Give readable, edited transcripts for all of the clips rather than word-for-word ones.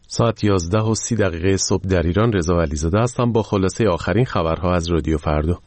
ساعت 11:30 صبح در ایران. رضا علیزاده هستم با خلاصه آخرین خبرها از رادیو فردا.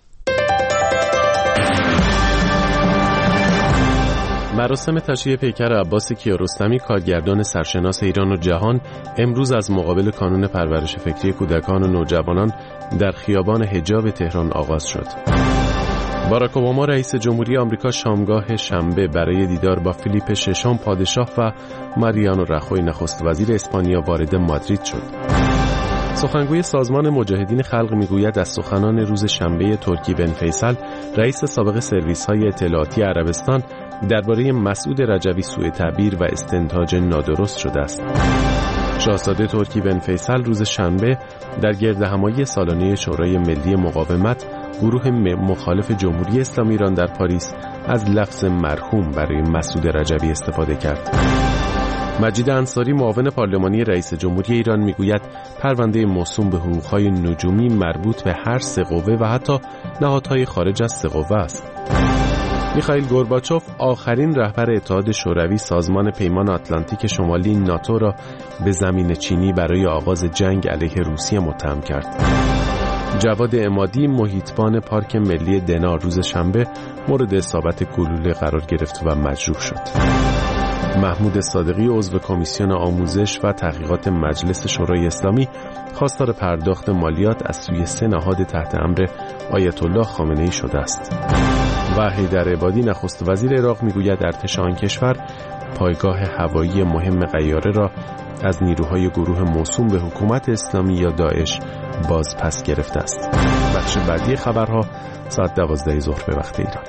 مراسم تشییع پیکر عباس کیارستمی کارگردان سرشناس ایران و جهان امروز از مقابل کانون پرورش فکری کودکان و نوجوانان در خیابان حجاب تهران آغاز شد. باراک اوباما رئیس جمهوری آمریکا شامگاه شنبه برای دیدار با فیلیپ ششم پادشاه و ماریانو رخوی نخست وزیر اسپانیا وارد مادرید شد. سخنگوی سازمان مجاهدین خلق میگوید از سخنان روز شنبه ترکی بن فیصل رئیس سابق سرویس‌های اطلاعاتی عربستان درباره مسعود رجوی سوء تعبیر و استنتاج نادرست شده است. شاهزاده ترکی بن فیصل روز شنبه در گردهمایی سالانه شورای ملی مقاومت گروه مخالف جمهوری اسلامی ایران در پاریس از لفظ مرحوم برای مسعود رجوی استفاده کرد. مجید انصاری معاون پارلمانی رئیس جمهوری ایران میگوید پرونده موسوم به حقوق‌های نجومی مربوط به هر سه قوه و حتی نهادهای خارج از سه قوه است. میخائیل گورباچوف آخرین رهبر اتحاد شوروی سازمان پیمان آتلانتیک شمالی ناتو را به زمین چینی برای آغاز جنگ علیه روسیه متهم کرد. جواد عمادی محیطبان پارک ملی دنار روز شنبه مورد اصابت گلوله قرار گرفت و مجروح شد. محمود صادقی عضو کمیسیون آموزش و تحقیقات مجلس شورای اسلامی خواستار پرداخت مالیات از سوی 3 نهاد تحت امر آیت الله خامنه‌ای شده است. و حیدر عبادی نخست وزیر عراق میگوید ارتش آن کشور پایگاه هوایی مهم غیاره را از نیروهای گروه موسوم به حکومت اسلامی یا داعش باز پس گرفته است. بخش بعدی خبرها ساعت 12 ظهر به وقت ایران.